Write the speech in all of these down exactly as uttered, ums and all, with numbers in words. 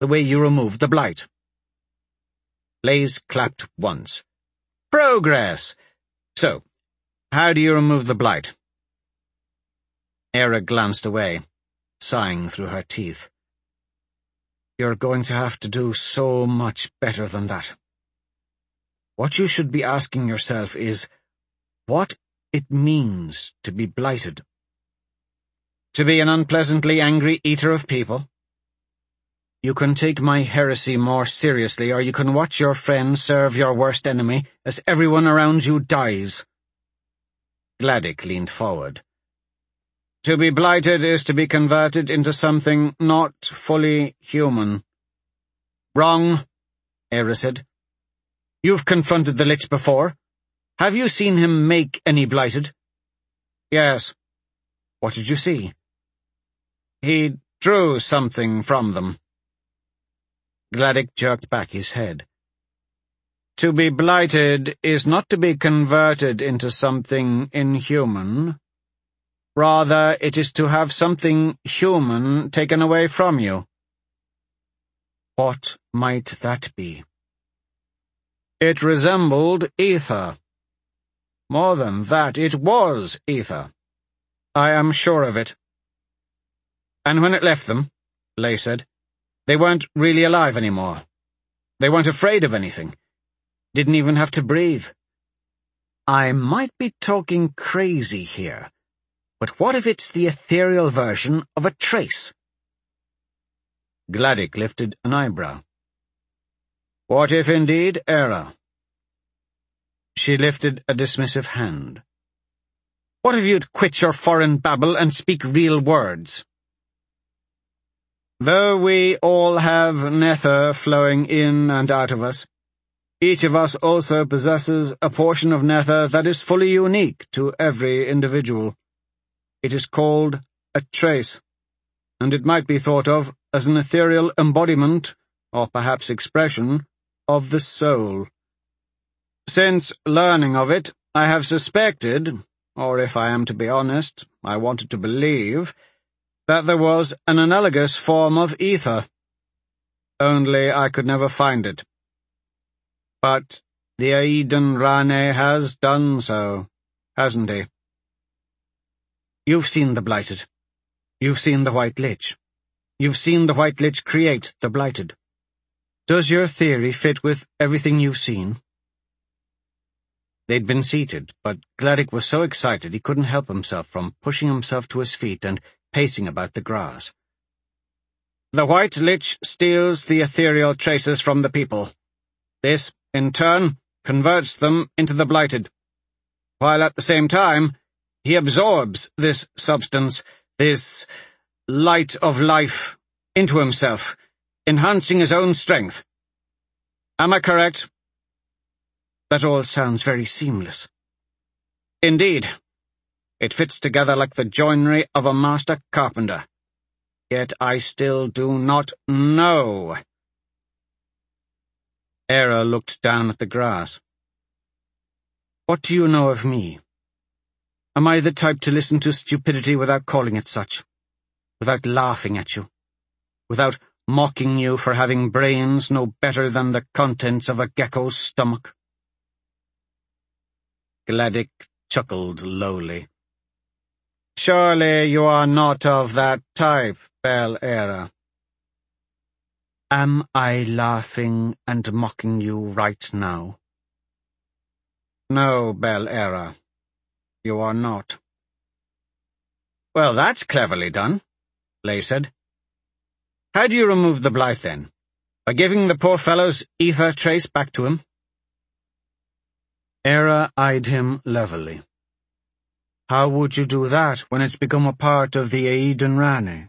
the way you removed the blight. Blaze clapped once. Progress! So, how do you remove the blight? Era glanced away, sighing through her teeth. You're going to have to do so much better than that. What you should be asking yourself is, what it means to be blighted. To be an unpleasantly angry eater of people? You can take my heresy more seriously, or you can watch your friend serve your worst enemy as everyone around you dies. Gladdick leaned forward. To be blighted is to be converted into something not fully human. Wrong, Era said. You've confronted the Lich before. Have you seen him make any blighted? Yes. What did you see? He drew something from them. Gladdick jerked back his head. To be blighted is not to be converted into something inhuman. Rather, it is to have something human taken away from you. What might that be? It resembled ether. More than that, it was ether. I am sure of it. And when it left them, Lay said, they weren't really alive anymore. They weren't afraid of anything. Didn't even have to breathe. I might be talking crazy here, but what if it's the ethereal version of a trace? Gladdick lifted an eyebrow. What if indeed, Era? She lifted a dismissive hand. What if you'd quit your foreign babble and speak real words? Though we all have nether flowing in and out of us, each of us also possesses a portion of nether that is fully unique to every individual. It is called a trace, and it might be thought of as an ethereal embodiment, or perhaps expression, of the soul. Since learning of it, I have suspected, or if I am to be honest, I wanted to believe, that there was an analogous form of ether. Only I could never find it. But the Aedan Rane has done so, hasn't he? You've seen the Blighted. You've seen the White Lich. You've seen the White Lich create the Blighted. Does your theory fit with everything you've seen? They'd been seated, but Gladdick was so excited he couldn't help himself from pushing himself to his feet and pacing about the grass. The White Lich steals the ethereal traces from the people. This, in turn, converts them into the Blighted, while at the same time he absorbs this substance, this light of life, into himself, enhancing his own strength. Am I correct? That all sounds very seamless. Indeed. It fits together like the joinery of a master carpenter. Yet I still do not know. Era looked down at the grass. What do you know of me? Am I the type to listen to stupidity without calling it such? Without laughing at you? Without mocking you for having brains no better than the contents of a gecko's stomach? Gladdick chuckled lowly. Surely you are not of that type, Bel Era. Am I laughing and mocking you right now? No, Bel Era. You are not. Well, that's cleverly done, Lay said. How do you remove the blight, then? By giving the poor fellow's ether trace back to him? Era eyed him levelly. How would you do that when it's become a part of the Aedan Rane?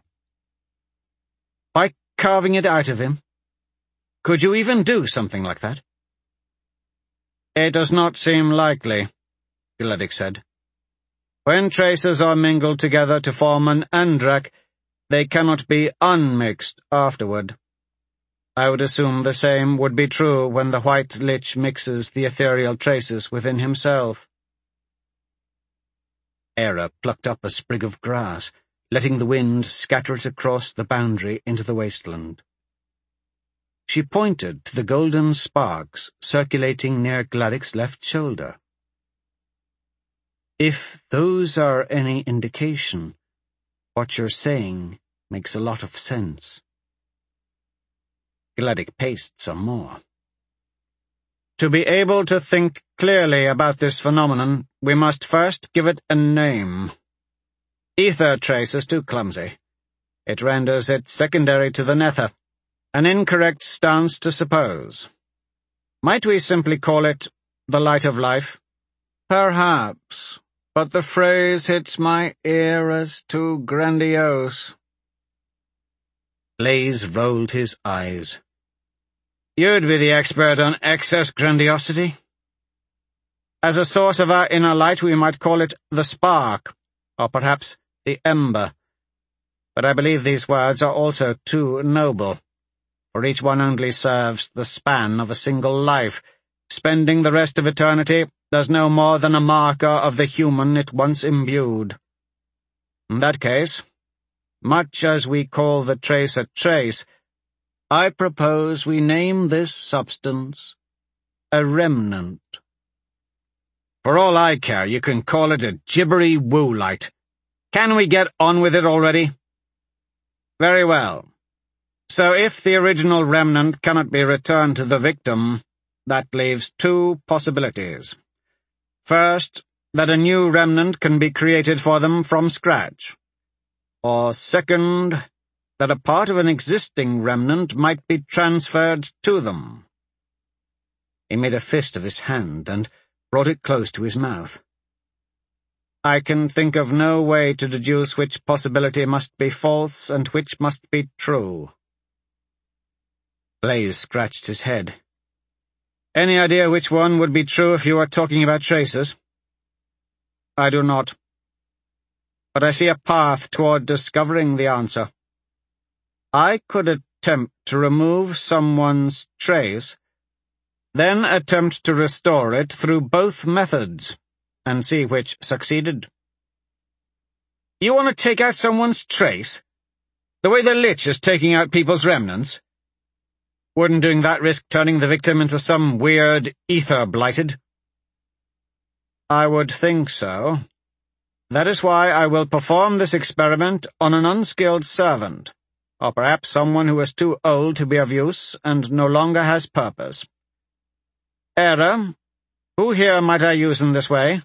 By carving it out of him? Could you even do something like that? It does not seem likely, Gladdick said. When traces are mingled together to form an Andrak, they cannot be unmixed afterward. I would assume the same would be true when the White Lich mixes the ethereal traces within himself. Era plucked up a sprig of grass, letting the wind scatter it across the boundary into the wasteland. She pointed to the golden sparks circulating near Gladdock's left shoulder. If those are any indication, what you're saying makes a lot of sense. Gladdock paced some more. To be able to think clearly about this phenomenon, we must first give it a name. Ether trace is too clumsy. It renders it secondary to the nether, an incorrect stance to suppose. Might we simply call it the light of life? Perhaps, but the phrase hits my ear as too grandiose. Blaze rolled his eyes. You'd be the expert on excess grandiosity. As a source of our inner light, we might call it the spark, or perhaps the ember. But I believe these words are also too noble, for each one only serves the span of a single life. Spending the rest of eternity does no more than a marker of the human it once imbued. In that case, much as we call the trace a trace, I propose we name this substance a remnant. For all I care, you can call it a gibbery woo light. Can we get on with it already? Very well. So if the original remnant cannot be returned to the victim, that leaves two possibilities. First, that a new remnant can be created for them from scratch. Or second, that a part of an existing remnant might be transferred to them. He made a fist of his hand and brought it close to his mouth. I can think of no way to deduce which possibility must be false and which must be true. Blaze scratched his head. Any idea which one would be true if you were talking about traces? I do not. But I see a path toward discovering the answer. I could attempt to remove someone's trace, then attempt to restore it through both methods, and see which succeeded. You want to take out someone's trace? The way the Lich is taking out people's remnants? Wouldn't doing that risk turning the victim into some weird ether blighted? I would think so. That is why I will perform this experiment on an unskilled servant, or perhaps someone who is too old to be of use and no longer has purpose. Era, who here might I use in this way?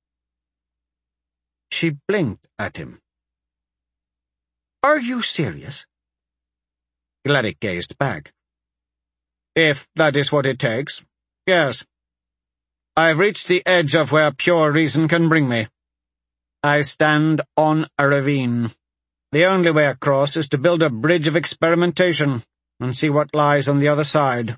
She blinked at him. Are you serious? Gladdock gazed back. If that is what it takes, yes. I've reached the edge of where pure reason can bring me. I stand on a ravine. The only way across is to build a bridge of experimentation and see what lies on the other side.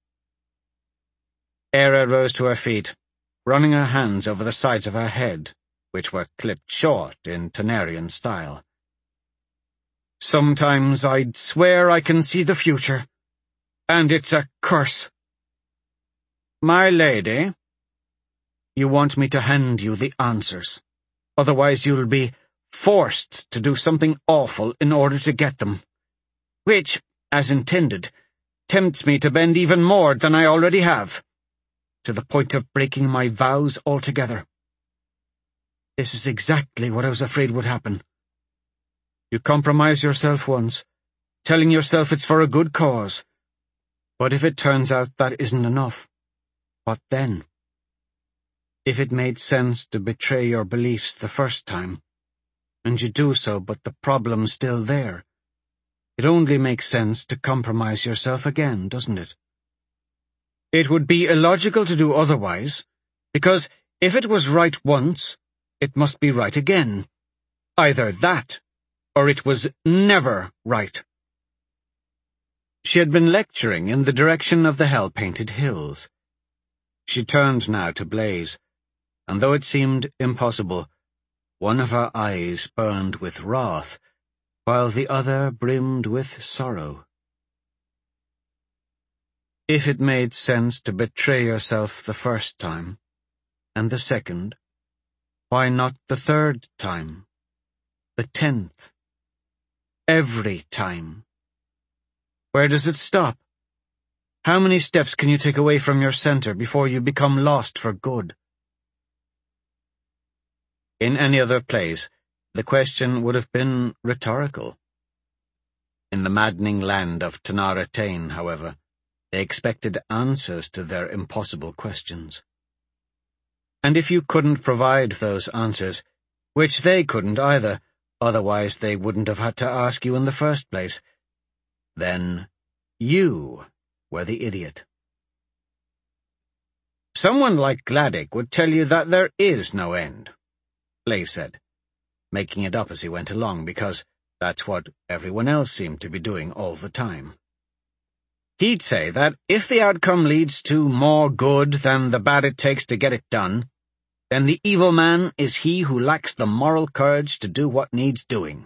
Era rose to her feet, running her hands over the sides of her head, which were clipped short in Tanarian style. Sometimes I'd swear I can see the future, and it's a curse. My lady, you want me to hand you the answers. Otherwise you'll be forced to do something awful in order to get them, which, as intended, tempts me to bend even more than I already have, to the point of breaking my vows altogether. This is exactly what I was afraid would happen. You compromise yourself once, telling yourself it's for a good cause. But if it turns out that isn't enough, what then? If it made sense to betray your beliefs the first time, and you do so but the problem's still there, it only makes sense to compromise yourself again, doesn't it? It would be illogical to do otherwise, because if it was right once, it must be right again. Either that, or it was never right. She had been lecturing in the direction of the hell-painted hills. She turned now to Blaze, and though it seemed impossible, one of her eyes burned with wrath, while the other brimmed with sorrow. If it made sense to betray yourself the first time, and the second, why not the third time, the tenth, every time? Where does it stop? How many steps can you take away from your center before you become lost for good? In any other place, the question would have been rhetorical. In the maddening land of Tanara Tain, however, they expected answers to their impossible questions. And if you couldn't provide those answers, which they couldn't either, otherwise they wouldn't have had to ask you in the first place, then you were the idiot. Someone like Gladdick would tell you that there is no end, Blaise said, making it up as he went along, because that's what everyone else seemed to be doing all the time. He'd say that if the outcome leads to more good than the bad it takes to get it done, then the evil man is he who lacks the moral courage to do what needs doing.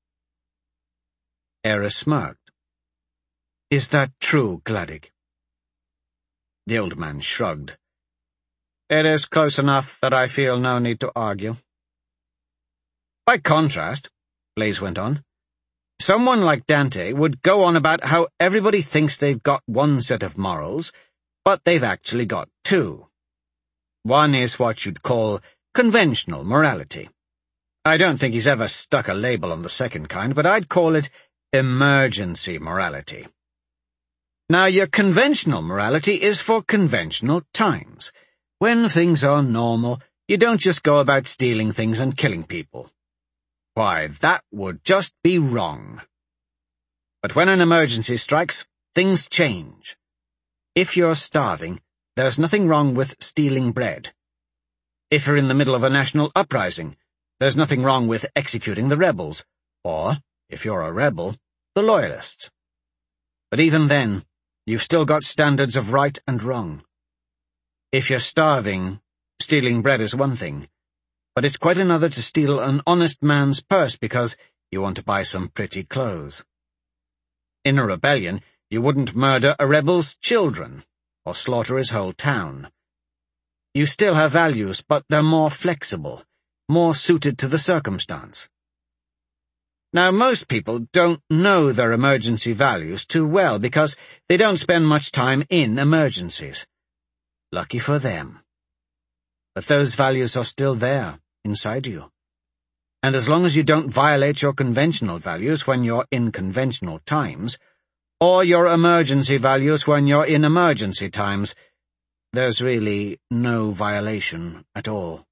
Era smirked. Is that true, Gladdick? The old man shrugged. It is close enough that I feel no need to argue. By contrast, Blaise went on, someone like Dante would go on about how everybody thinks they've got one set of morals, but they've actually got two. One is what you'd call conventional morality. I don't think he's ever stuck a label on the second kind, but I'd call it emergency morality. Now, your conventional morality is for conventional times. When things are normal, you don't just go about stealing things and killing people. Why, that would just be wrong. But when an emergency strikes, things change. If you're starving, there's nothing wrong with stealing bread. If you're in the middle of a national uprising, there's nothing wrong with executing the rebels, or, if you're a rebel, the loyalists. But even then, you've still got standards of right and wrong. If you're starving, stealing bread is one thing, but it's quite another to steal an honest man's purse because you want to buy some pretty clothes. In a rebellion, you wouldn't murder a rebel's children, or slaughter his whole town. You still have values, but they're more flexible, more suited to the circumstance. Now, most people don't know their emergency values too well because they don't spend much time in emergencies. Lucky for them. But those values are still there, inside you. And as long as you don't violate your conventional values when you're in conventional times, or your emergency values when you're in emergency times, there's really no violation at all.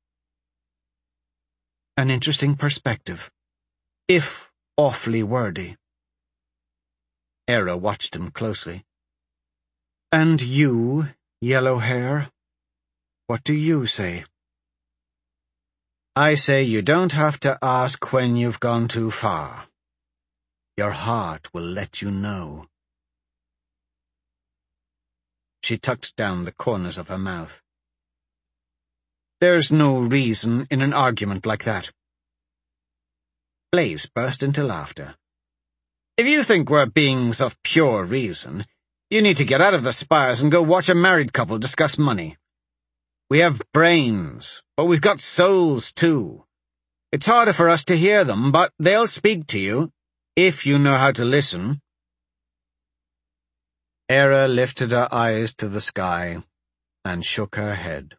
An interesting perspective, if awfully wordy. Era watched him closely. And you, Yellow Hair, what do you say? I say you don't have to ask when you've gone too far. Your heart will let you know. She tucked down the corners of her mouth. There's no reason in an argument like that. Blaise burst into laughter. If you think we're beings of pure reason, you need to get out of the spires and go watch a married couple discuss money. We have brains, but we've got souls too. It's harder for us to hear them, but they'll speak to you, if you know how to listen. Era lifted her eyes to the sky and shook her head.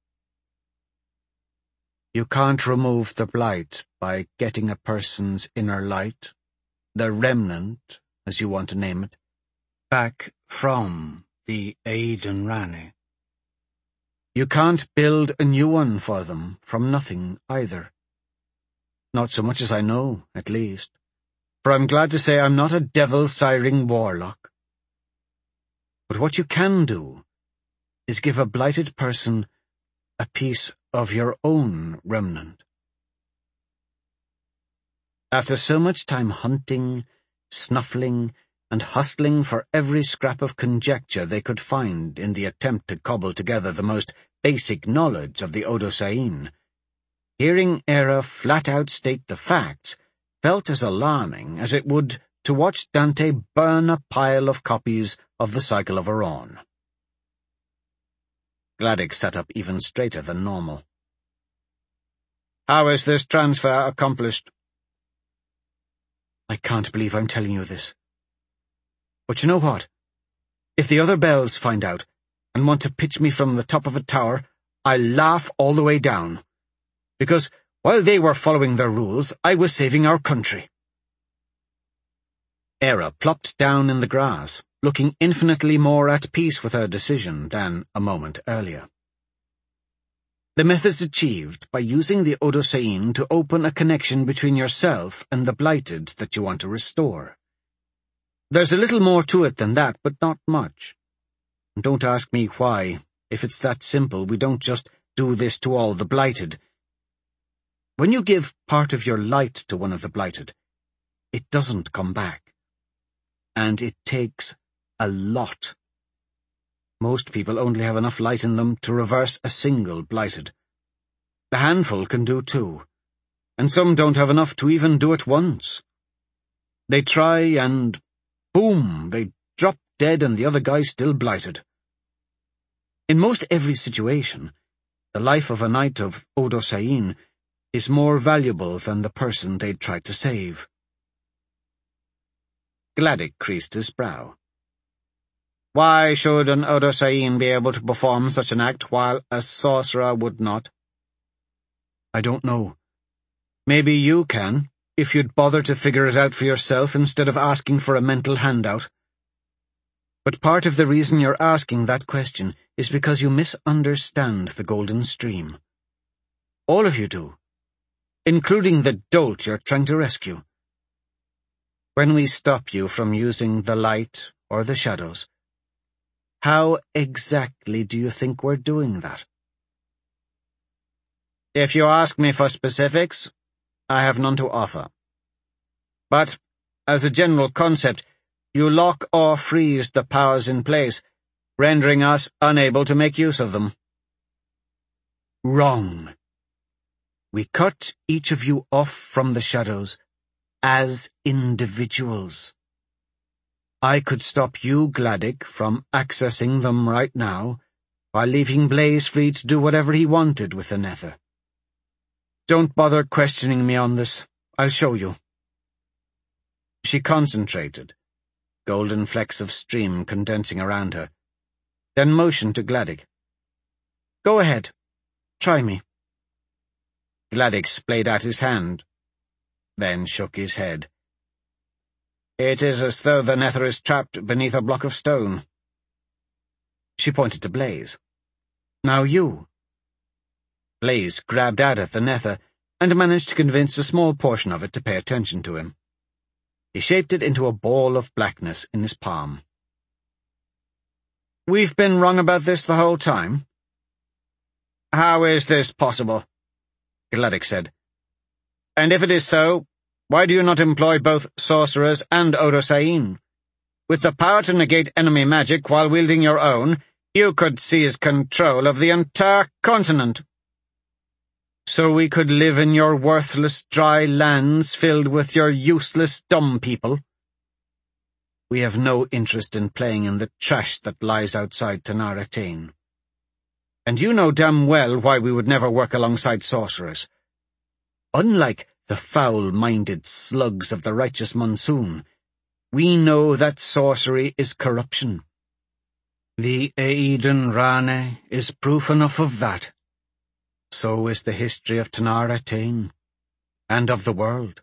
You can't remove the blight by getting a person's inner light, the remnant, as you want to name it, back from the Aiden Rani. You can't build a new one for them from nothing either. Not so much as I know, at least, for I'm glad to say I'm not a devil-siring warlock. But what you can do is give a blighted person a piece of your own remnant. After so much time hunting, snuffling, and hustling for every scrap of conjecture they could find in the attempt to cobble together the most basic knowledge of the Odosain, hearing Era flat-out state the facts felt as alarming as it would to watch Dante burn a pile of copies of the Cycle of Aran. Gladdick sat up even straighter than normal. How is this transfer accomplished? I can't believe I'm telling you this. But you know what? If the other bells find out and want to pitch me from the top of a tower, I'll laugh all the way down. Because while they were following their rules, I was saving our country." Era plopped down in the grass, looking infinitely more at peace with her decision than a moment earlier. The myth is achieved by using the Odosain to open a connection between yourself and the blighted that you want to restore. There's a little more to it than that, but not much. Don't ask me why. If it's that simple, we don't just do this to all the blighted. When you give part of your light to one of the blighted, it doesn't come back. And it takes a lot. Most people only have enough light in them to reverse a single blighted. A handful can do two, and some don't have enough to even do it once. They try and, boom, they drop dead and the other guy's still blighted. In most every situation, the life of a knight of Odosain is more valuable than the person they'd tried to save. Gladdick creased his brow. Why should an Odosain be able to perform such an act while a sorcerer would not? I don't know. Maybe you can, if you'd bother to figure it out for yourself instead of asking for a mental handout. But part of the reason you're asking that question is because you misunderstand the Golden Stream. All of you do, including the dolt you're trying to rescue. When we stop you from using the light or the shadows, how exactly do you think we're doing that? If you ask me for specifics, I have none to offer. But, as a general concept, you lock or freeze the powers in place, rendering us unable to make use of them. Wrong. We cut each of you off from the shadows as individuals. I could stop you, Gladdick, from accessing them right now, while leaving Blaze free to do whatever he wanted with the Nether. Don't bother questioning me on this. I'll show you. She concentrated, golden flecks of stream condensing around her, then motioned to Gladdick. Go ahead. Try me. Gladdick splayed out his hand, then shook his head. It is as though the Nether is trapped beneath a block of stone. She pointed to Blaze. Now you. Blaze grabbed out at the Nether and managed to convince a small portion of it to pay attention to him. He shaped it into a ball of blackness in his palm. We've been wrong about this the whole time? How is this possible? Gladdick said. And if it is so, why do you not employ both sorcerers and Odosain? With the power to negate enemy magic while wielding your own, you could seize control of the entire continent. So we could live in your worthless dry lands filled with your useless dumb people? We have no interest in playing in the trash that lies outside Tanara Tain. And you know damn well why we would never work alongside sorcerers. Unlike the foul-minded slugs of the righteous monsoon, we know that sorcery is corruption. The Aedan Rane is proof enough of that. So is the history of Tanara Tain, and of the world.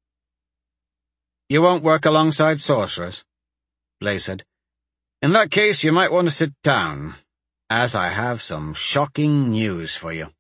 You won't work alongside sorcerers, Blaze said. In that case, you might want to sit down, as I have some shocking news for you.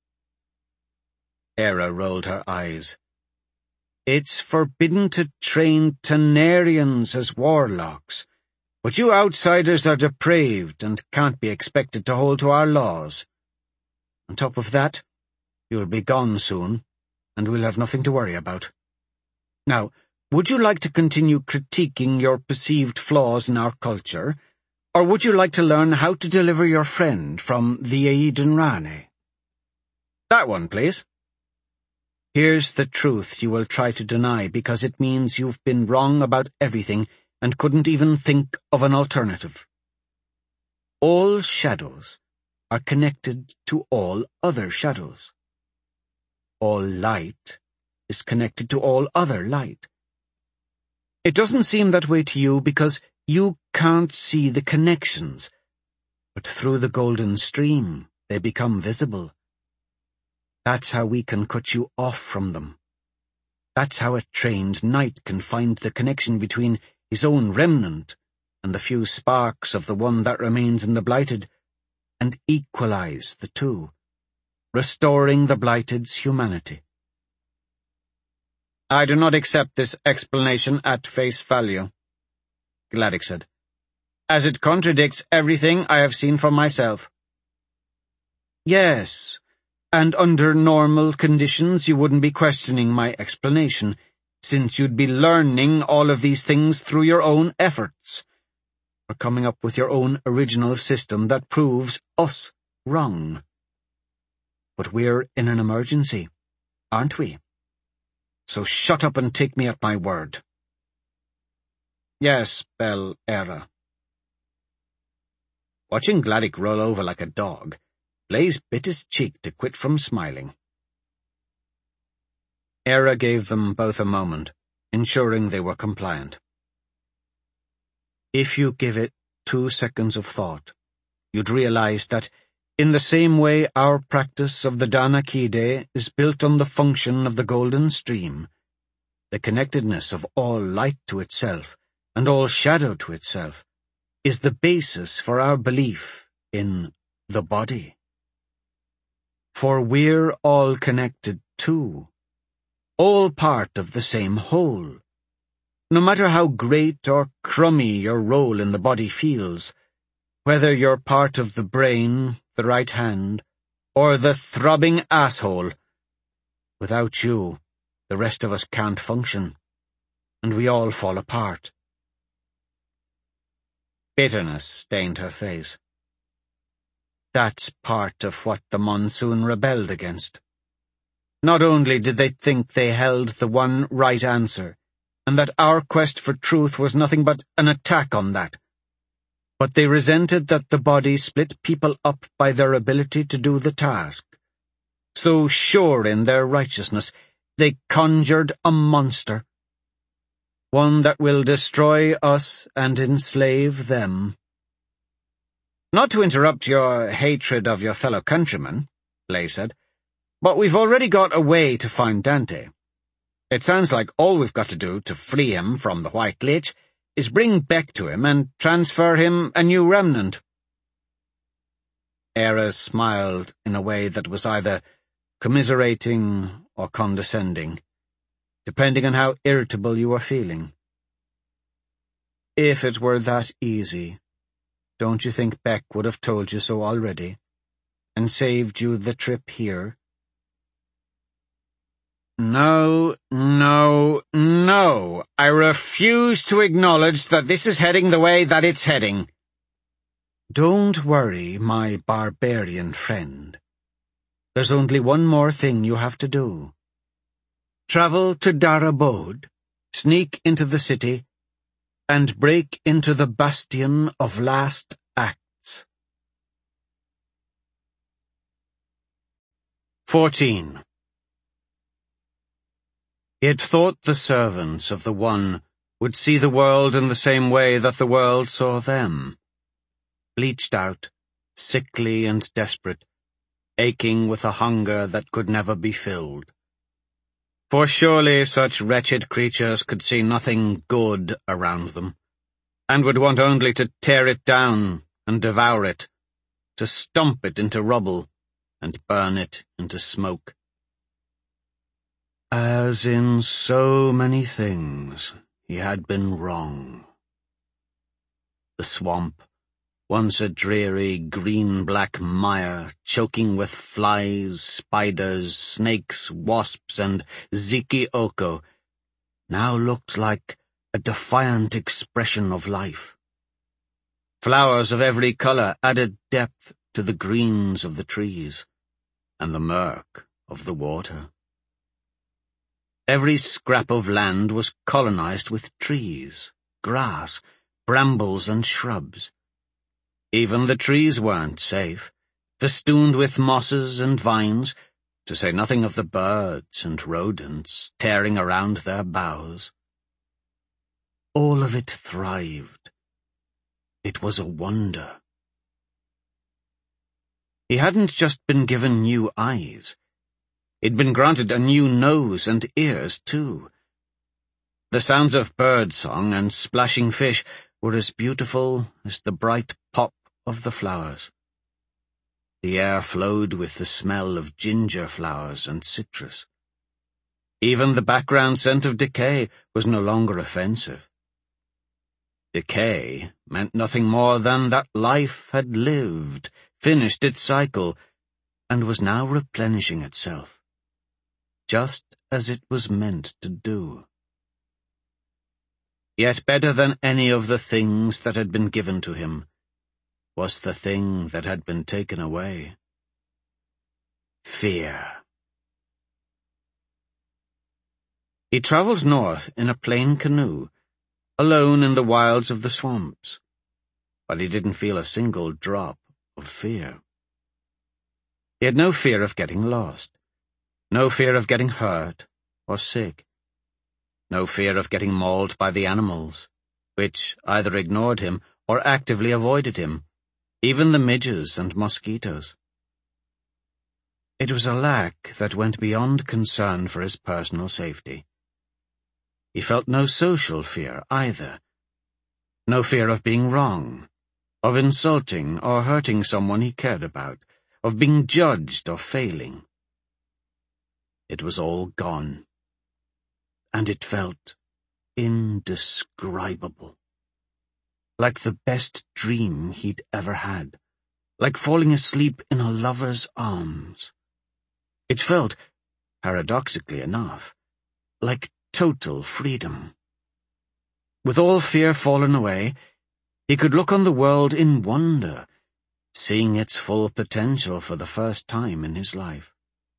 Era rolled her eyes. It's forbidden to train Tanarians as warlocks, but you outsiders are depraved and can't be expected to hold to our laws. On top of that, you'll be gone soon, and we'll have nothing to worry about. Now, would you like to continue critiquing your perceived flaws in our culture, or would you like to learn how to deliver your friend from the Aedan Rane? That one, please. Here's the truth you will try to deny because it means you've been wrong about everything and couldn't even think of an alternative. All shadows are connected to all other shadows. All light is connected to all other light. It doesn't seem that way to you because You can't see the connections, but through the golden stream they become visible. That's how we can cut you off from them. That's how a trained knight can find the connection between his own remnant and the few sparks of the one that remains in the blighted, and equalize the two, restoring the blighted's humanity. I do not accept this explanation at face value, Gladdock said, as it contradicts everything I have seen for myself. Yes, and under normal conditions you wouldn't be questioning my explanation, since you'd be learning all of these things through your own efforts, or coming up with your own original system that proves us wrong. But we're in an emergency, aren't we? So shut up and take me at my word. Yes, Bel Era. Watching Gladdock roll over like a dog, Blaze bit his cheek to quit from smiling. Era gave them both a moment, ensuring they were compliant. If you give it two seconds of thought, you'd realize that, in the same way our practice of the Dana Kide is built on the function of the golden stream, the connectedness of all light to itself and all shadow to itself is the basis for our belief in the body. For we're all connected too, all part of the same whole. No matter how great or crummy your role in the body feels, whether you're part of the brain, the right hand, or the throbbing asshole, without you, the rest of us can't function, and we all fall apart. Bitterness stained her face. That's part of what the Monsoon rebelled against. Not only did they think they held the one right answer, and that our quest for truth was nothing but an attack on that, but they resented that the body split people up by their ability to do the task. So sure in their righteousness, they conjured a monster, one that will destroy us and enslave them. Not to interrupt your hatred of your fellow countrymen, Blaze said, but we've already got a way to find Dante. It sounds like all we've got to do to free him from the White Lich is bring Beck to him and transfer him a new remnant. Era smiled in a way that was either commiserating or condescending, depending on how irritable you were feeling. If it were that easy, don't you think Beck would have told you so already, and saved you the trip here? No, no, no. I refuse to acknowledge that this is heading the way that it's heading. Don't worry, my barbarian friend. There's only one more thing you have to do. Travel to Darabode, sneak into the city, and break into the Bastion of Last Acts. fourteen. He had thought the servants of the One would see the world in the same way that the world saw them. Bleached out, sickly and desperate, aching with a hunger that could never be filled. For surely such wretched creatures could see nothing good around them, and would want only to tear it down and devour it, to stomp it into rubble and burn it into smoke. As in so many things, he had been wrong. The swamp, once a dreary green-black mire, choking with flies, spiders, snakes, wasps, and Ziki-Oko, now looked like a defiant expression of life. Flowers of every colour added depth to the greens of the trees, and the murk of the water. Every scrap of land was colonized with trees, grass, brambles, and shrubs. Even the trees weren't safe, festooned with mosses and vines, to say nothing of the birds and rodents tearing around their boughs. All of it thrived, It was a wonder. He hadn't just been given new eyes. He'd been granted a new nose and ears, too. The sounds of birdsong and splashing fish were as beautiful as the bright pop of the flowers. The air flowed with the smell of ginger flowers and citrus. Even the background scent of decay was no longer offensive. Decay meant nothing more than that life had lived, finished its cycle, and was now replenishing itself, just as it was meant to do. Yet better than any of the things that had been given to him was the thing that had been taken away. Fear. He travelled north in a plain canoe, alone in the wilds of the swamps, but he didn't feel a single drop of fear. He had no fear of getting lost, no fear of getting hurt or sick, no fear of getting mauled by the animals, which either ignored him or actively avoided him, even the midges and mosquitoes. It was a lack that went beyond concern for his personal safety. He felt no social fear either, no fear of being wrong, of insulting or hurting someone he cared about, of being judged or failing. It was all gone, and it felt indescribable. Like the best dream he'd ever had, like falling asleep in a lover's arms. It felt, paradoxically enough, like total freedom. With all fear fallen away, he could look on the world in wonder, seeing its full potential for the first time in his life.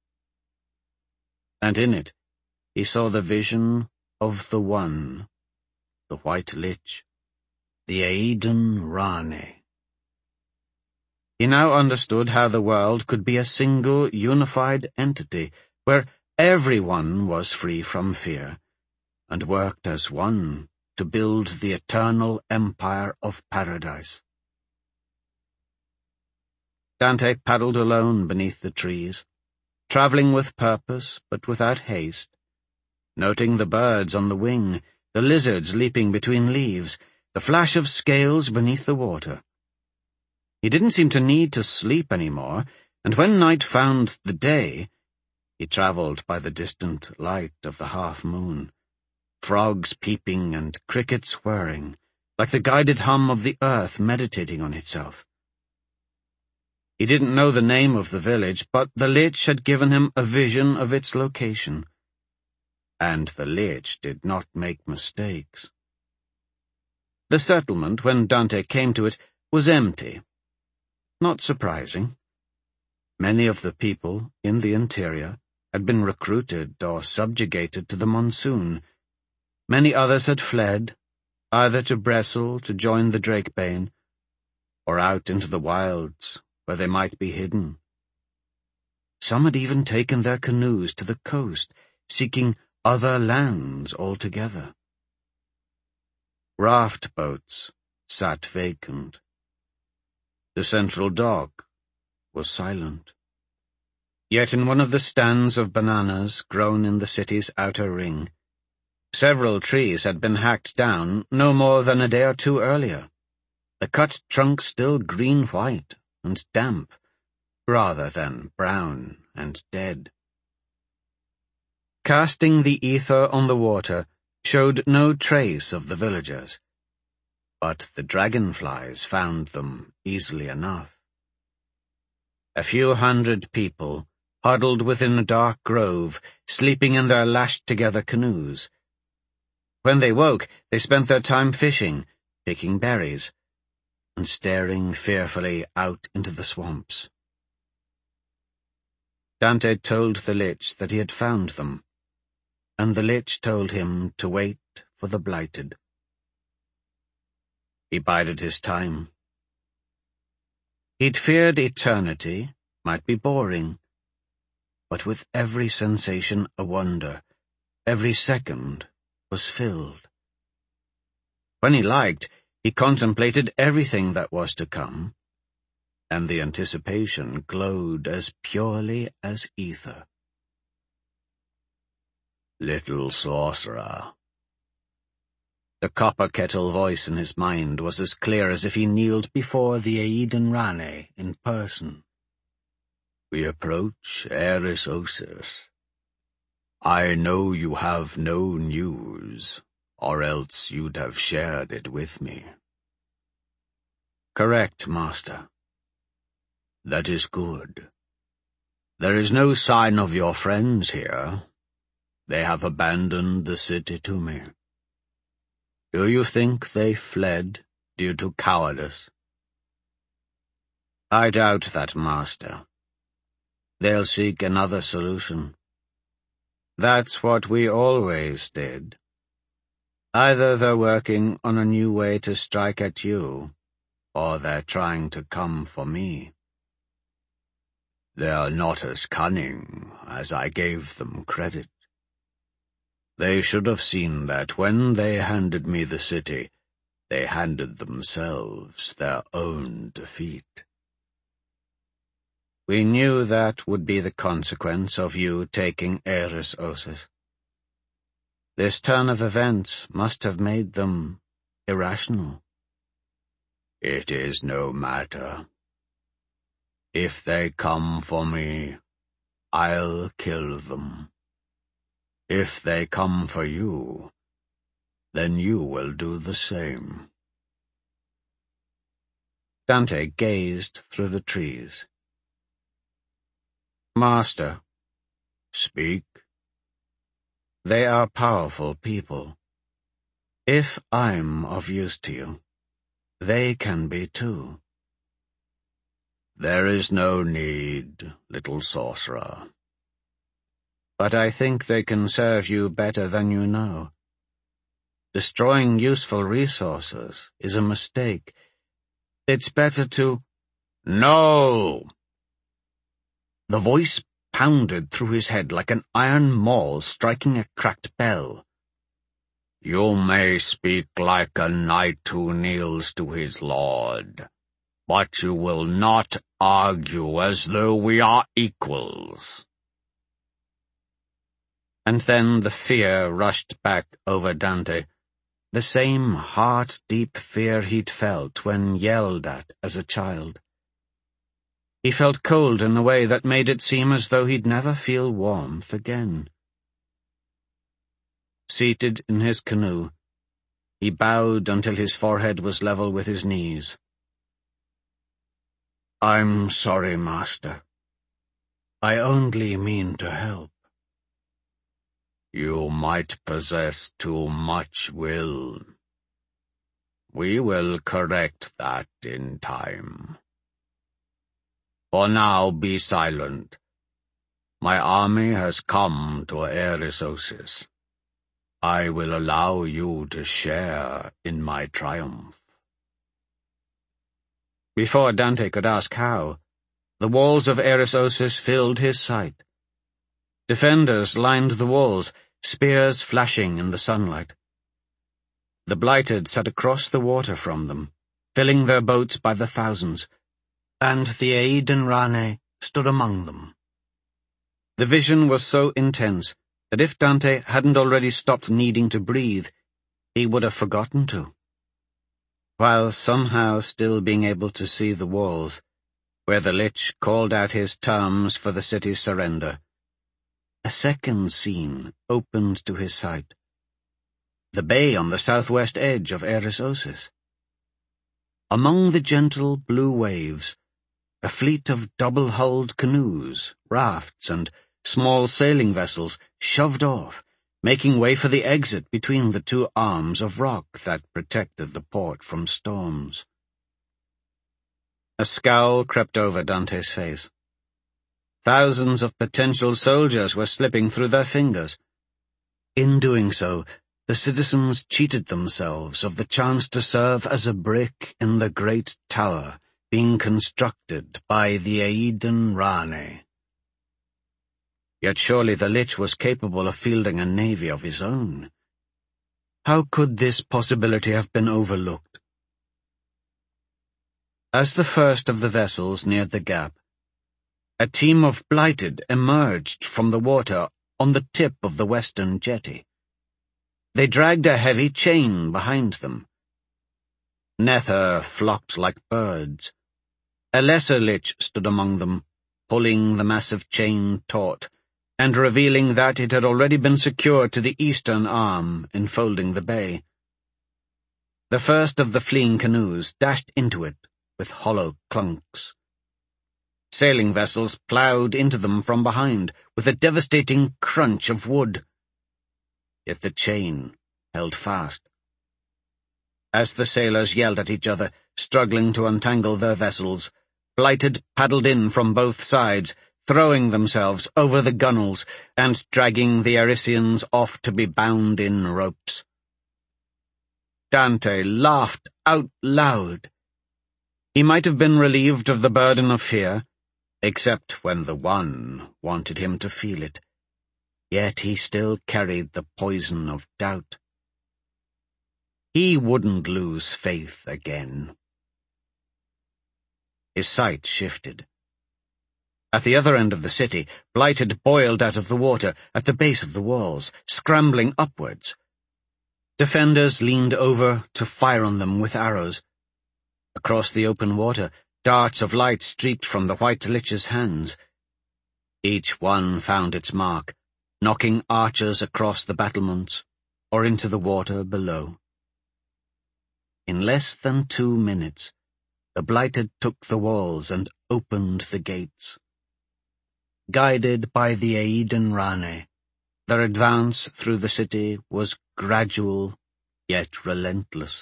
And in it, he saw the vision of the One, the White Lich, the Aedan Rane. He now understood how the world could be a single, unified entity, where everyone was free from fear, and worked as one to build the eternal empire of paradise. Dante paddled alone beneath the trees, travelling with purpose but without haste, noting the birds on the wing, the lizards leaping between leaves, the flash of scales beneath the water. He didn't seem to need to sleep any more, and when night found the day, he travelled by the distant light of the half-moon, frogs peeping and crickets whirring, like the guided hum of the earth meditating on itself. He didn't know the name of the village, but the Lich had given him a vision of its location. And the Lich did not make mistakes. The settlement, when Dante came to it, was empty. Not surprising. Many of the people in the interior had been recruited or subjugated to the monsoon. Many others had fled, either to Bresel to join the Drakebane, or out into the wilds, where they might be hidden. Some had even taken their canoes to the coast, seeking other lands altogether. Raft boats sat vacant. The central dock was silent. Yet in one of the stands of bananas grown in the city's outer ring, several trees had been hacked down no more than a day or two earlier, the cut trunk still green-white and damp, rather than brown and dead. Casting the ether on the water showed no trace of the villagers, but the dragonflies found them easily enough. A few hundred people, huddled within a dark grove, sleeping in their lashed-together canoes. When they woke, they spent their time fishing, picking berries, and staring fearfully out into the swamps. Dante told the Lich that he had found them, and the Lich told him to wait for the Blighted. He bided his time. He'd feared eternity might be boring, but with every sensation a wonder, every second was filled. When he liked, He contemplated everything that was to come, and the anticipation glowed as purely as ether. Little sorcerer. The copper kettle voice in his mind was as clear as if he kneeled before the Aedan Rane in person. We approach Eris Osis. I know you have no news, or else you'd have shared it with me. Correct, Master. That is good. There is no sign of your friends here. They have abandoned the city to me. Do you think they fled due to cowardice? I doubt that, Master. They'll seek another solution. That's what we always did. Either they're working on a new way to strike at you, or they're trying to come for me. They're not as cunning as I gave them credit. They should have seen that when they handed me the city, they handed themselves their own defeat. We knew that would be the consequence of you taking Eris Osis. This turn of events must have made them irrational. It is no matter. If they come for me, I'll kill them. If they come for you, then you will do the same. Dante gazed through the trees. Master, speak. They are powerful people. If I'm of use to you, they can be too. There is no need, little sorcerer. But I think they can serve you better than you know. Destroying useful resources is a mistake. It's better to— No! The voice pounded through his head like an iron maul striking a cracked bell. You may speak like a knight who kneels to his lord, but you will not argue as though we are equals. And then the fear rushed back over Dante, the same heart-deep fear he'd felt when yelled at as a child. He felt cold in a way that made it seem as though he'd never feel warmth again. Seated in his canoe, he bowed until his forehead was level with his knees. I'm sorry, Master. I only mean to help. You might possess too much will. We will correct that in time. For now, be silent. My army has come to Eris Osis. I will allow you to share in my triumph. Before Dante could ask how, the walls of Eris Osis filled his sight. Defenders lined the walls, spears flashing in the sunlight. The Blighted sat across the water from them, filling their boats by the thousands, and the Aedan Rane stood among them. The vision was so intense that if Dante hadn't already stopped needing to breathe, he would have forgotten to. While somehow still being able to see the walls, where the Lich called out his terms for the city's surrender, a second scene opened to his sight. The bay on the southwest edge of Eris Osis. Among the gentle blue waves, a fleet of double-hulled canoes, rafts, and small sailing vessels shoved off, making way for the exit between the two arms of rock that protected the port from storms. A scowl crept over Dante's face. Thousands of potential soldiers were slipping through their fingers. In doing so, the citizens cheated themselves of the chance to serve as a brick in the great tower being constructed by the Aedan Rane. Yet surely the Lich was capable of fielding a navy of his own. How could this possibility have been overlooked? As the first of the vessels neared the gap, a team of blighted emerged from the water on the tip of the western jetty. They dragged a heavy chain behind them. Nether flocked like birds. A lesser lich stood among them, pulling the massive chain taut, and revealing that it had already been secured to the eastern arm, enfolding the bay. The first of the fleeing canoes dashed into it with hollow clunks. Sailing vessels ploughed into them from behind with a devastating crunch of wood. Yet the chain held fast. As the sailors yelled at each other, struggling to untangle their vessels, Blighted paddled in from both sides, throwing themselves over the gunwales and dragging the Arisians off to be bound in ropes. Dante laughed out loud. He might have been relieved of the burden of fear, except when the One wanted him to feel it. Yet he still carried the poison of doubt. He wouldn't lose faith again. His sight shifted. At the other end of the city, Blighted boiled out of the water at the base of the walls, scrambling upwards. Defenders leaned over to fire on them with arrows. Across the open water, darts of light streaked from the White Lich's hands. Each one found its mark, knocking archers across the battlements or into the water below. In less than two minutes, the Blighted took the walls and opened the gates. Guided by the Aedan Rane, their advance through the city was gradual, yet relentless.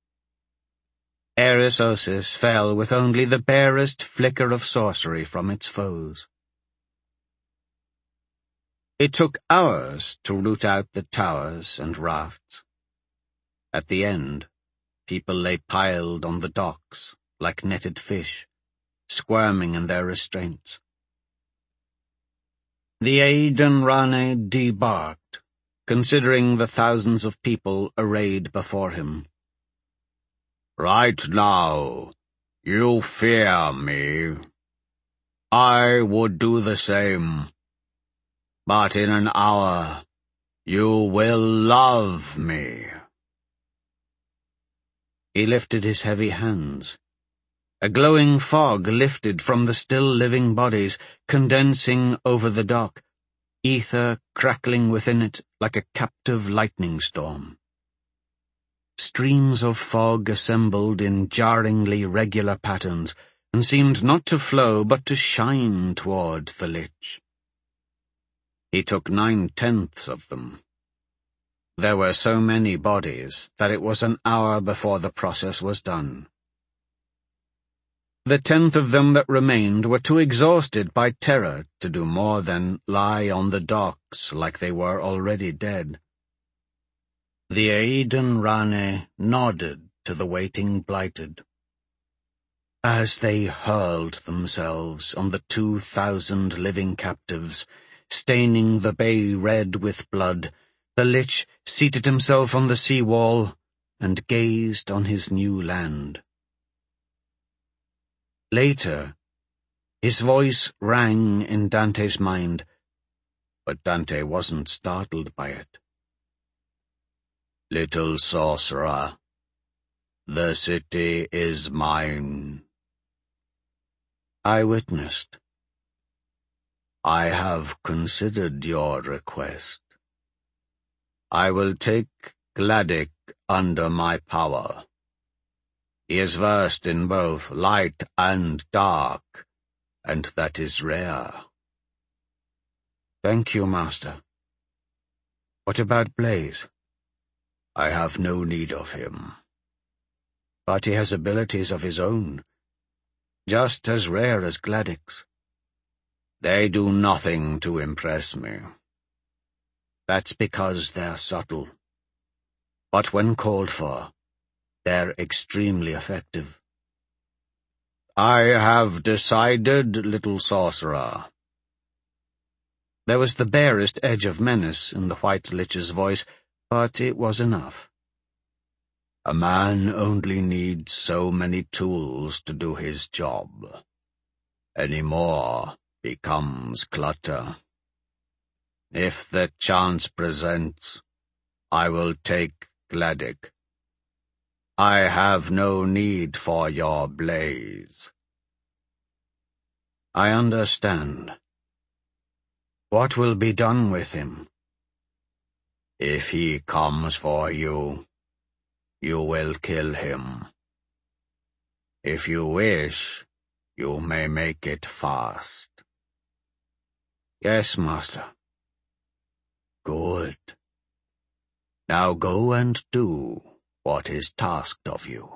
Eris Osis fell with only the barest flicker of sorcery from its foes. It took hours to root out the towers and rafts. At the end, people lay piled on the docks like netted fish, squirming in their restraints. The Aedan Rane debarked, considering the thousands of people arrayed before him. Right now, you fear me. I would do the same. But in an hour, you will love me. He lifted his heavy hands. A glowing fog lifted from the still-living bodies, condensing over the dock, ether crackling within it like a captive lightning storm. Streams of fog assembled in jarringly regular patterns, and seemed not to flow but to shine toward the Lich. He took nine-tenths of them. There were so many bodies that it was an hour before the process was done. The tenth of them that remained were too exhausted by terror to do more than lie on the docks like they were already dead. The Aedan Rane nodded to the waiting Blighted. As they hurled themselves on the two thousand living captives, staining the bay red with blood, the Lich seated himself on the sea-wall and gazed on his new land. Later, his voice rang in Dante's mind, but Dante wasn't startled by it. Little sorcerer, the city is mine. I witnessed. I have considered your request. I will take Gladik under my power. He is versed in both light and dark, and that is rare. Thank you, Master. What about Blaze? I have no need of him. But he has abilities of his own, just as rare as Gladik's. They do nothing to impress me. That's because they're subtle. But when called for, they're extremely effective. I have decided, little sorcerer. There was the barest edge of menace in the White Lich's voice, but it was enough. A man only needs so many tools to do his job. Any more becomes clutter. If the chance presents, I will take Gladych. I have no need for your blaze. I understand. What will be done with him? If he comes for you, you will kill him. If you wish, you may make it fast. Yes, master. Good. Now go and do what is tasked of you.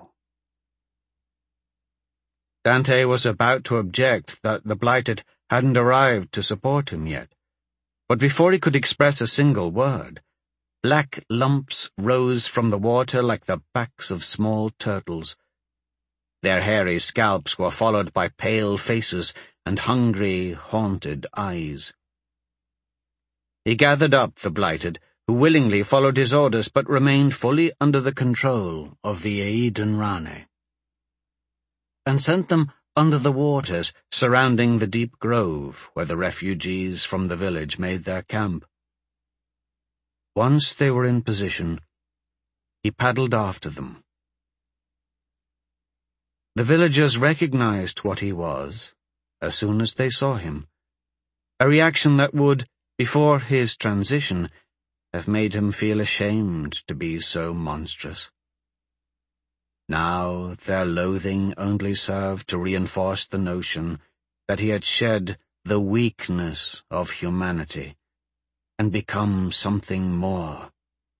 Dante was about to object that the Blighted hadn't arrived to support him yet, but before he could express a single word, black lumps rose from the water like the backs of small turtles. Their hairy scalps were followed by pale faces and hungry, haunted eyes. He gathered up the Blighted, who willingly followed his orders but remained fully under the control of the Aedan Rane, and sent them under the waters surrounding the deep grove where the refugees from the village made their camp. Once they were in position, he paddled after them. The villagers recognized what he was as soon as they saw him, a reaction that would, before his transition, have made him feel ashamed to be so monstrous. Now their loathing only served to reinforce the notion that he had shed the weakness of humanity and become something more.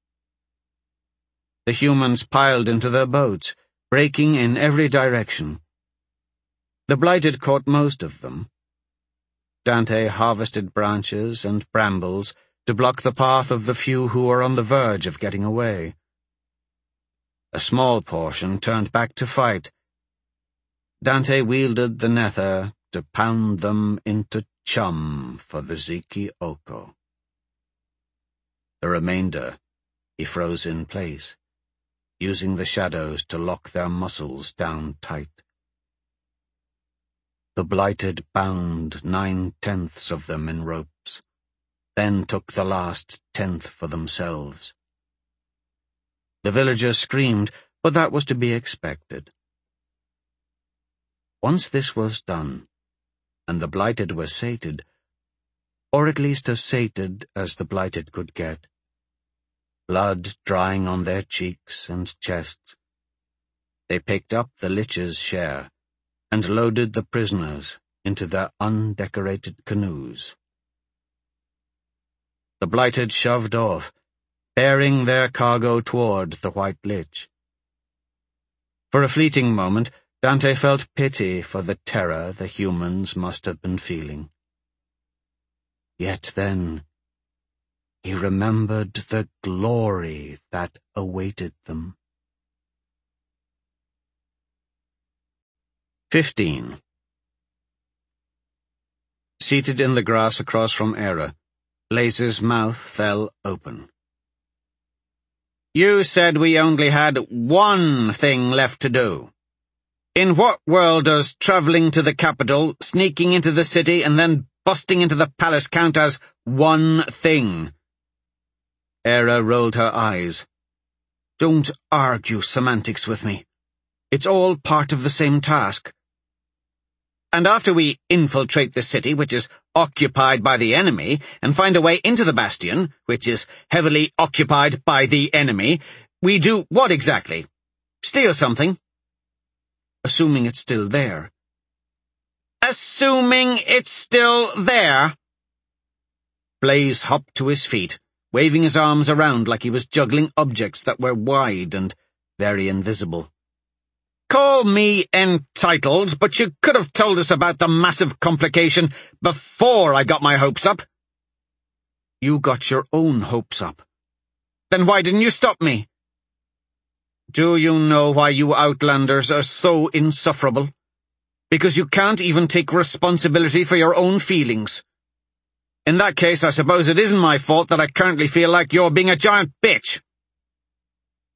The humans piled into their boats, breaking in every direction. The Blighted caught most of them. Dante harvested branches and brambles to block the path of the few who were on the verge of getting away. A small portion turned back to fight. Dante wielded the nether to pound them into chum for the Ziki Oko. The remainder he froze in place, using the shadows to lock their muscles down tight. The Blighted bound nine-tenths of them in ropes, then took the last tenth for themselves. The villagers screamed, but that was to be expected. Once this was done, and the Blighted were sated, or at least as sated as the Blighted could get, blood drying on their cheeks and chests, they picked up the Lich's share and loaded the prisoners into their undecorated canoes. The Blighted shoved off, bearing their cargo toward the White Lich. For a fleeting moment, Dante felt pity for the terror the humans must have been feeling. Yet then, he remembered the glory that awaited them. Fifteen. Seated in the grass across from Era, Blaze's mouth fell open. You said we only had one thing left to do. In what world does travelling to the capital, sneaking into the city, and then busting into the palace count as one thing? Era rolled her eyes. Don't argue semantics with me. It's all part of the same task. And after we infiltrate the city, which is occupied by the enemy, and find a way into the bastion, which is heavily occupied by the enemy, we do what exactly? Steal something? Assuming it's still there. Assuming it's still there? Blaze hopped to his feet, waving his arms around like he was juggling objects that were wide and very invisible. Call me entitled, but you could have told us about the massive complication before I got my hopes up. You got your own hopes up. Then why didn't you stop me? Do you know why you Outlanders are so insufferable? Because you can't even take responsibility for your own feelings. In that case, I suppose it isn't my fault that I currently feel like you're being a giant bitch.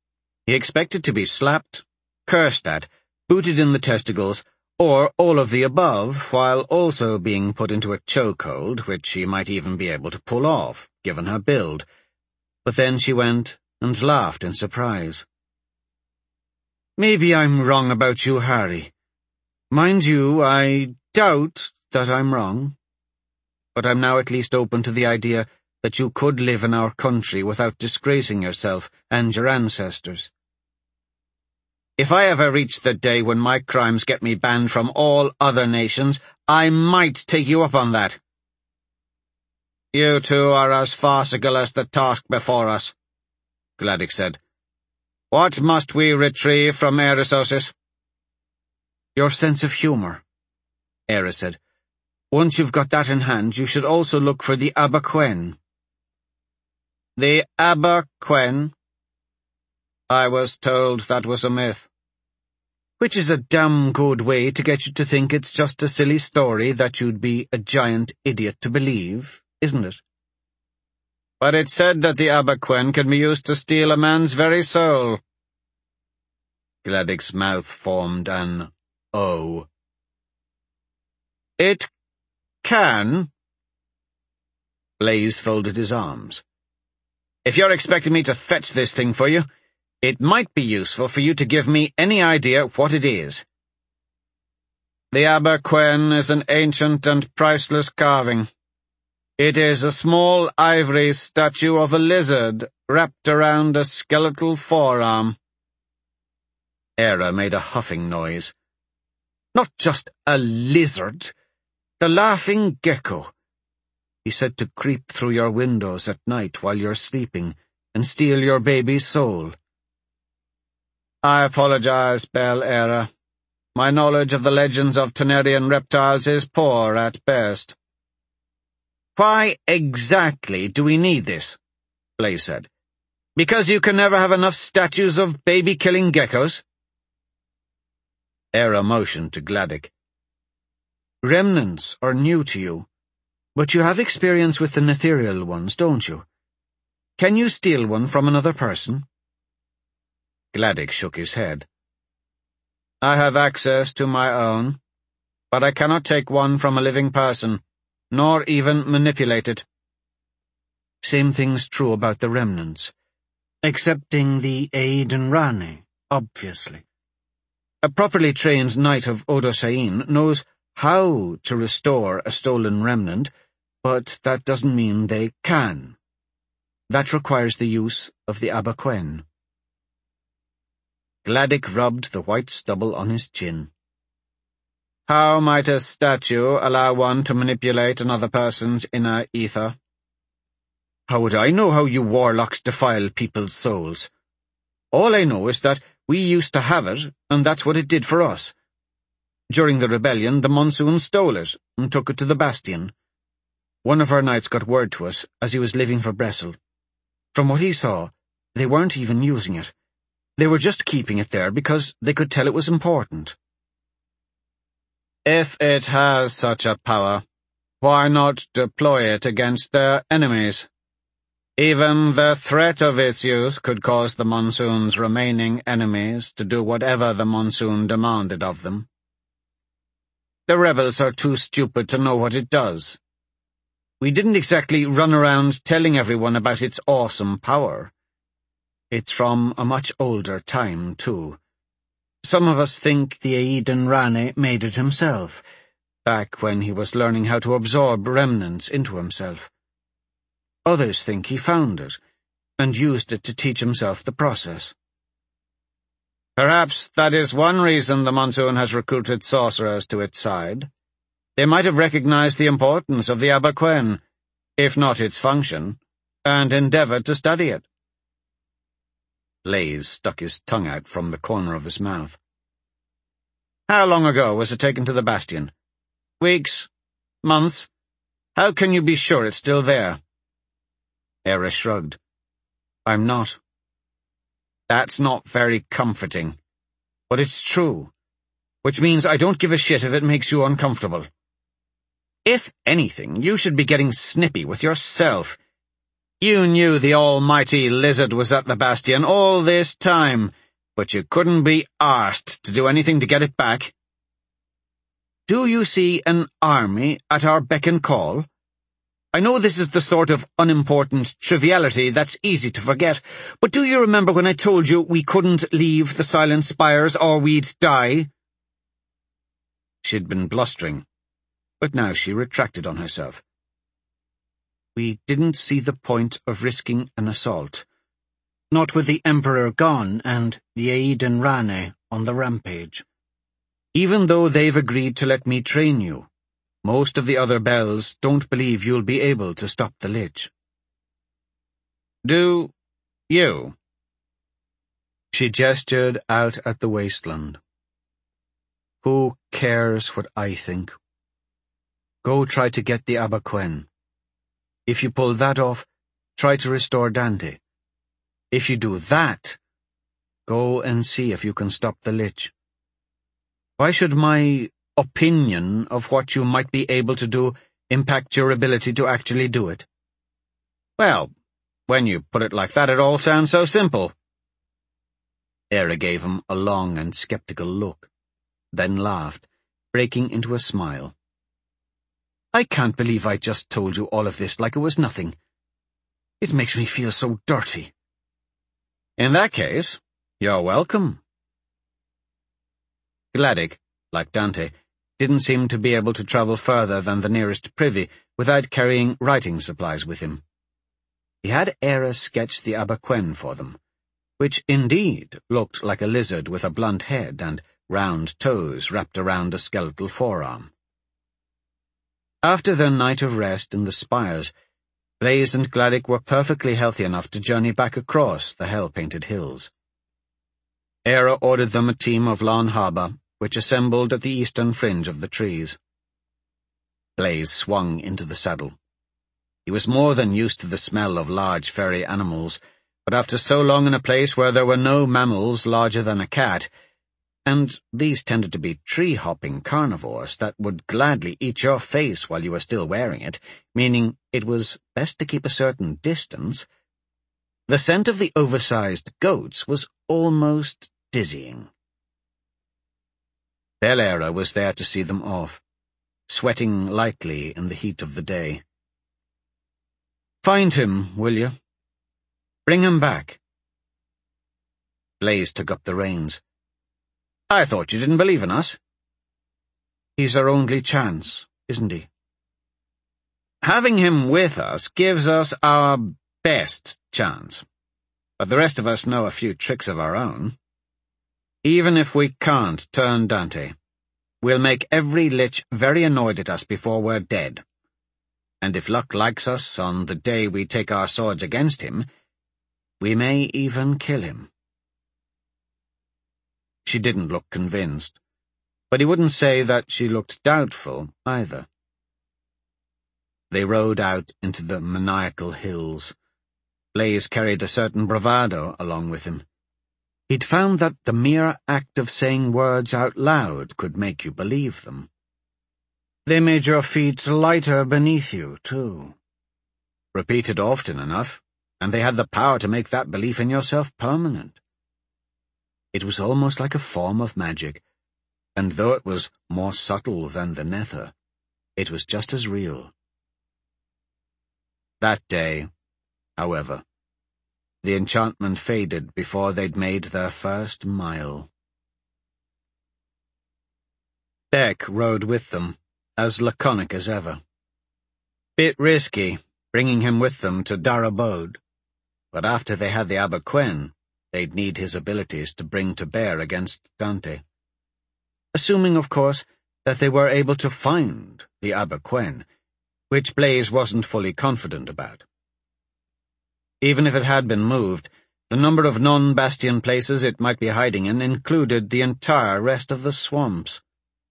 He expected to be slapped, cursed at, booted in the testicles, or all of the above, while also being put into a chokehold, which she might even be able to pull off, given her build. But then she went and laughed in surprise. "Maybe I'm wrong about you, Harry. Mind you, I doubt that I'm wrong. But I'm now at least open to the idea that you could live in our country without disgracing yourself and your ancestors. If I ever reach the day when my crimes get me banned from all other nations, I might take you up on that." "You two are as farcical as the task before us," Gladdock said. "What must we retrieve from Eresosis?" "Your sense of humour," Era said. "Once you've got that in hand, you should also look for the Aberquan." "The Aberquan? I was told that was a myth." "Which is a damn good way to get you to think it's just a silly story that you'd be a giant idiot to believe, isn't it?" "But it's said that the Aberquan can be used to steal a man's very soul." Gladdock's mouth formed an O. "It can?" Blaze folded his arms. "If you're expecting me to fetch this thing for you, it might be useful for you to give me any idea what it is." "The Aberquan is an ancient and priceless carving. It is a small ivory statue of a lizard wrapped around a skeletal forearm." Era made a huffing noise. "Not just a lizard. The laughing gecko. He's said to creep through your windows at night while you're sleeping and steal your baby's soul." "I apologize, Bel Era. My knowledge of the legends of Tenerian reptiles is poor at best." "Why exactly do we need this?" Blaze said. "Because you can never have enough statues of baby-killing geckos?" Era motioned to Gladdock. "Remnants are new to you, but you have experience with the Netherial ones, don't you? Can you steal one from another person?" Gladdock shook his head. "I have access to my own, but I cannot take one from a living person, nor even manipulate it." "Same thing's true about the remnants, excepting the Aedan Rane, obviously. A properly trained knight of Odosain knows how to restore a stolen remnant, but that doesn't mean they can. That requires the use of the Aberquan." Gladdock rubbed the white stubble on his chin. "How might a statue allow one to manipulate another person's inner ether?" "How would I know how you warlocks defile people's souls? All I know is that we used to have it, and that's what it did for us. During the rebellion, the Monsoon stole it and took it to the Bastion. One of our knights got word to us as he was leaving for Bressel. From what he saw, they weren't even using it. They were just keeping it there because they could tell it was important." "If it has such a power, why not deploy it against their enemies? Even the threat of its use could cause the Monsoon's remaining enemies to do whatever the Monsoon demanded of them. The rebels are too stupid to know what it does. We didn't exactly run around telling everyone about its awesome power. It's from a much older time, too. Some of us think the Aedan Rane made it himself, back when he was learning how to absorb remnants into himself. Others think he found it, and used it to teach himself the process. Perhaps that is one reason the Monsoon has recruited sorcerers to its side. They might have recognized the importance of the Aberquan, if not its function, and endeavored to study it." Blaze stuck his tongue out from the corner of his mouth. "How long ago was it taken to the Bastion? Weeks? Months? How can you be sure it's still there?" Era shrugged. "I'm not." "That's not very comforting. But it's true, which means I don't give a shit if it makes you uncomfortable. If anything, you should be getting snippy with yourself. You knew the almighty lizard was at the bastion all this time, but you couldn't be arsed to do anything to get it back. Do you see an army at our beck and call? I know this is the sort of unimportant triviality that's easy to forget, but do you remember when I told you we couldn't leave the Silent Spires or we'd die? She'd been blustering, but now she retracted on herself. We didn't see the point of risking an assault, not with the Emperor gone and the Aiden Rane on the rampage. Even though they've agreed to let me train you, most of the other Bells don't believe you'll be able to stop the Lich. Do you? She gestured out at the wasteland. Who cares what I think? Go try to get the Aberquan. If you pull that off, try to restore Dante. If you do that, go and see if you can stop the Lich. Why should my opinion of what you might be able to do impact your ability to actually do it? Well, when you put it like that, it all sounds so simple. Era gave him a long and skeptical look, then laughed, breaking into a smile. I can't believe I just told you all of this like it was nothing. It makes me feel so dirty. In that case, you're welcome. Gladdick, like Dante, didn't seem to be able to travel further than the nearest privy without carrying writing supplies with him. He had Era sketch the Aberquan for them, which indeed looked like a lizard with a blunt head and round toes wrapped around a skeletal forearm. After their night of rest in the spires, Blaze and Gladdick were perfectly healthy enough to journey back across the hell-painted hills. Era ordered them a team of Lawn Harbour, which assembled at the eastern fringe of the trees. Blaze swung into the saddle. He was more than used to the smell of large furry animals, but after so long in a place where there were no mammals larger than a cat, and these tended to be tree-hopping carnivores that would gladly eat your face while you were still wearing it, meaning it was best to keep a certain distance, the scent of the oversized goats was almost dizzying. Bel-Era was there to see them off, sweating lightly in the heat of the day. Find him, will you? Bring him back. Blaze took up the reins. I thought you didn't believe in us. He's our only chance, isn't he? Having him with us gives us our best chance, but the rest of us know a few tricks of our own. Even if we can't turn Dante, we'll make every Lich very annoyed at us before we're dead. And if luck likes us on the day we take our swords against him, we may even kill him. She didn't look convinced, but he wouldn't say that she looked doubtful either. They rode out into the maniacal hills. Blaze carried a certain bravado along with him. He'd found that the mere act of saying words out loud could make you believe them. They made your feet lighter beneath you, too. Repeated often enough, and they had the power to make that belief in yourself permanent. It was almost like a form of magic, and though it was more subtle than the Nether, it was just as real. That day, however, the enchantment faded before they'd made their first mile. Beck rode with them, as laconic as ever. Bit risky, bringing him with them to Darabode, but after they had the Aberquan, they'd need his abilities to bring to bear against Dante. Assuming, of course, that they were able to find the Aberquan, which Blaze wasn't fully confident about. Even if it had been moved, the number of non-bastion places it might be hiding in included the entire rest of the swamps.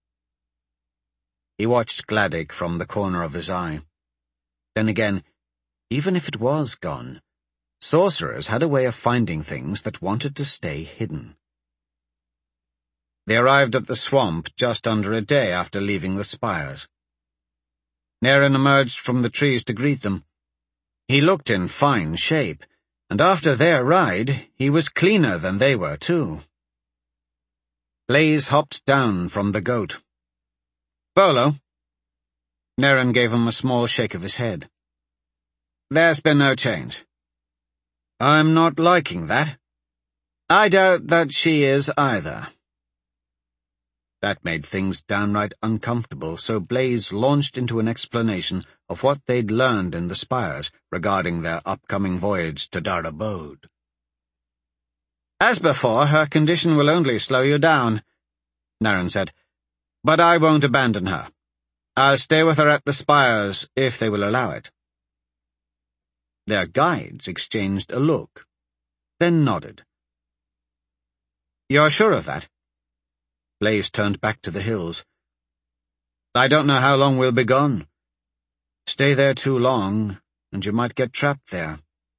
He watched Gladdick from the corner of his eye. Then again, even if it was gone, sorcerers had a way of finding things that wanted to stay hidden. They arrived at the swamp just under a day after leaving the spires. Naren emerged from the trees to greet them. He looked in fine shape, and after their ride, he was cleaner than they were, too. Blaise hopped down from the goat. "Volo?" Neren gave him a small shake of his head. "There's been no change." "I'm not liking that." "I doubt that she is either." That made things downright uncomfortable, so Blaise launched into an explanation of what they'd learned in the spires regarding their upcoming voyage to Dara Bod. "As before, her condition will only slow you down," Neren said, "but I won't abandon her. I'll stay with her at the spires, if they will allow it." Their guides exchanged a look, then nodded. "You're sure of that?" Blaise turned back to the hills. "I don't know how long we'll be gone. Stay there too long, and you might get trapped there.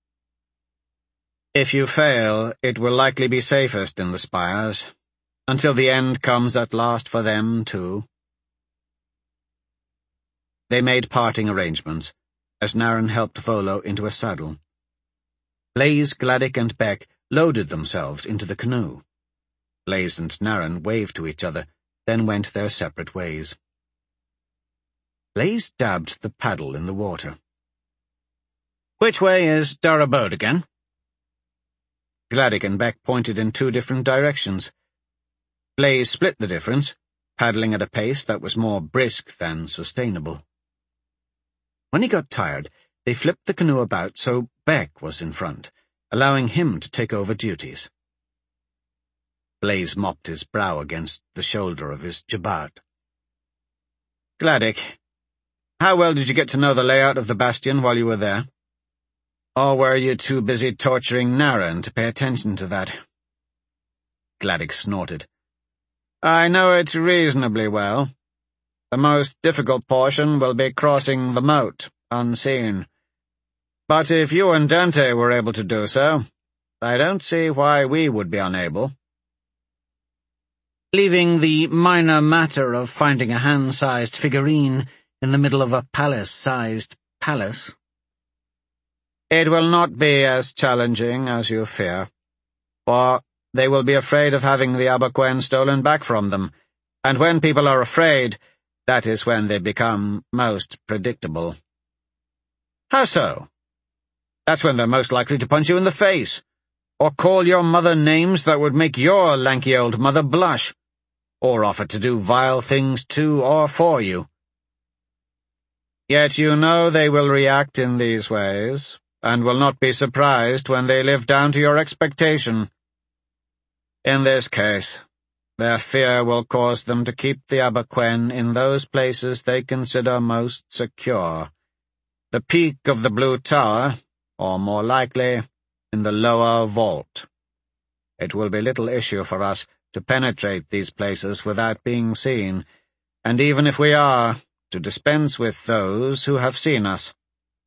If you fail, it will likely be safest in the spires, until the end comes at last for them, too." They made parting arrangements, as Naren helped Volo into a saddle. Blaise, Gladych, and Beck loaded themselves into the canoe. Blaise and Naren waved to each other, then went their separate ways. Blaise dabbed the paddle in the water. "Which way is Dara Bod again?" Gladych and Beck pointed in two different directions. Blaise split the difference, paddling at a pace that was more brisk than sustainable. When he got tired, they flipped the canoe about so Beck was in front, allowing him to take over duties. Blaise mopped his brow against the shoulder of his jabot. "Gladych, how well did you get to know the layout of the bastion while you were there? Or were you too busy torturing Naren to pay attention to that?" Gladych snorted. "I know it reasonably well. The most difficult portion will be crossing the moat, unseen. But if you and Dante were able to do so, I don't see why we would be unable." "Leaving the minor matter of finding a hand-sized figurine in the middle of a palace-sized palace." "It will not be as challenging as you fear, for they will be afraid of having the Abergwen stolen back from them, and when people are afraid, that is when they become most predictable." "How so?" "That's when they're most likely to punch you in the face, or call your mother names that would make your lanky old mother blush, or offer to do vile things to or for you. Yet you know they will react in these ways, and will not be surprised when they live down to your expectation. In this case, their fear will cause them to keep the Abergwen in those places they consider most secure. The peak of the Blue Tower, or more likely, in the lower vault. It will be little issue for us to penetrate these places without being seen, and even if we are, to dispense with those who have seen us."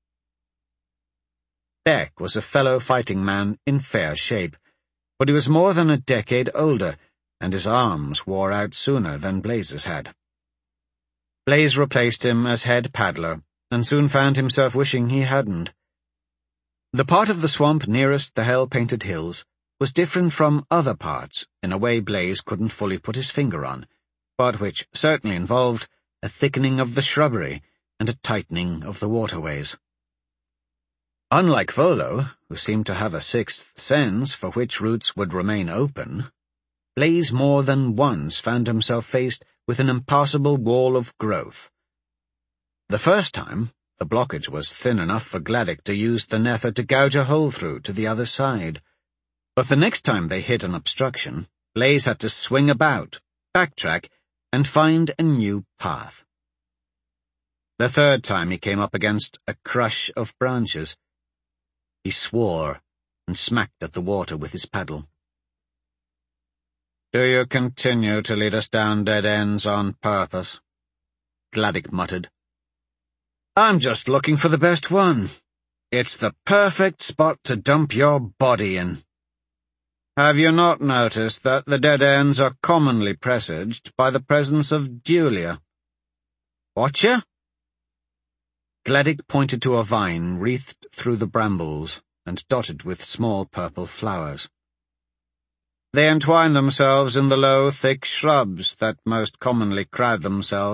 Beck was a fellow fighting man in fair shape, but he was more than a decade older, and his arms wore out sooner than Blaise's had. Blaise replaced him as head paddler, and soon found himself wishing he hadn't. The part of the swamp nearest the hell-painted hills was different from other parts in a way Blaise couldn't fully put his finger on, but which certainly involved a thickening of the shrubbery and a tightening of the waterways. Unlike Volo, who seemed to have a sixth sense for which routes would remain open, Blaise more than once found himself faced with an impassable wall of growth. The first time, the blockage was thin enough for Gladych to use the nether to gouge a hole through to the other side. But the next time they hit an obstruction, Blaise had to swing about, backtrack, and find a new path. The third time he came up against a crush of branches. He swore and smacked at the water with his paddle. "Do you continue to lead us down dead ends on purpose?" Gladych muttered. "I'm just looking for the best one. It's the perfect spot to dump your body in. Have you not noticed that the dead ends are commonly presaged by the presence of Julia?" "Whatcha?" Gledick pointed to a vine wreathed through the brambles and dotted with small purple flowers. They entwine themselves in the low, thick shrubs that most commonly crowd themselves